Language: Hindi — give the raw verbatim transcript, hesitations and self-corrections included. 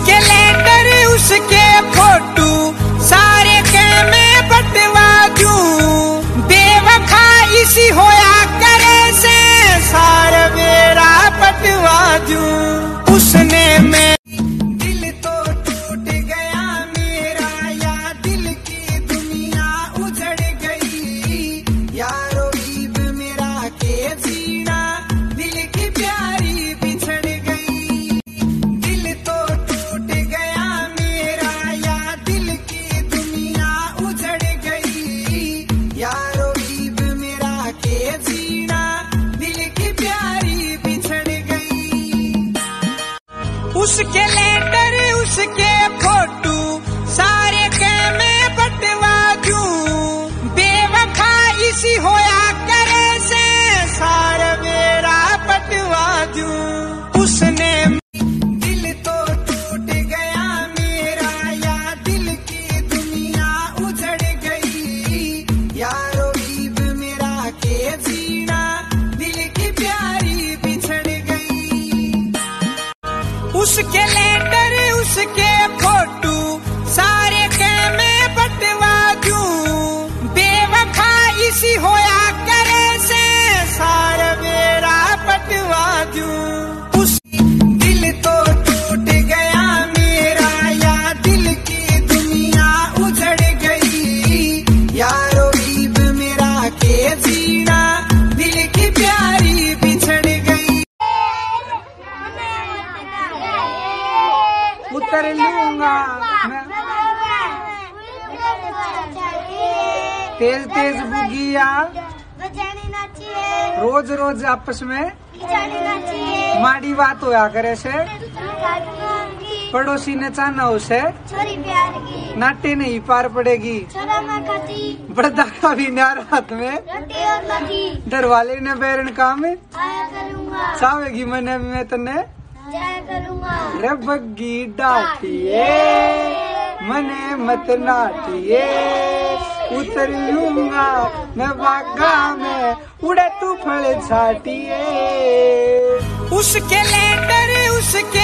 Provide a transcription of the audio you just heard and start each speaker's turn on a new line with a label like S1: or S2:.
S1: उसके लेटर उसके फोटो सारे के मैं बटवा दूं। बेवफा इसी होया करे से सारे मेरा बटवा दूं। उसने मैं दिल तो टूट गया मेरा, या दिल की दुनिया उजड़ गई। यारो ईब मेरा के जीना, दिल की प्यारी बिछड़ गई। दिल तो टूट गया मेरा, या दिल की दुनिया उजड़ गई। यारो ईब मेरा के जीना, दिल की प्यारी बिछड़ गई। उसके लेटर उसके फोटो सारे के मैं बटवा दूं। बेवफा इसी होया करे से सारे मेरा बटवा दूं। उसने दिल तो टूट गया मेरा, या दिल की दुनिया उजड़ गई। यारो ईब मेरा के जीना, दिल की प्यारी बिछड़ गई। उसके लेटर उसके फोटो सारे के मैं बटवा दूं। बेवफा इसी होया करे से सारे मेरा बटवा दूं। उस दिल तो टूट गया मेरा, या दिल की दुनिया उजड़ गई। यारो ईब मेरा के जीना, दिल की प्यारी बिछड़ गई। उतर लूंगा मैं तेज तेज बुगिया, रोज रोज आपस में माड़ी बात होया करे से। पड़ोसी ने चाहना उसे नाटे नहीं पार पड़ेगी। बड़दा का भी न्यार हाथ में, डर वाले ने बैरन काम चावेगी मैंने मैं तने रे बग्गी डाटिए मने मत नाटिए। उतर लूंगा मैं बागा में, उड़े तू फल छाटिए। उसके लेटर उसके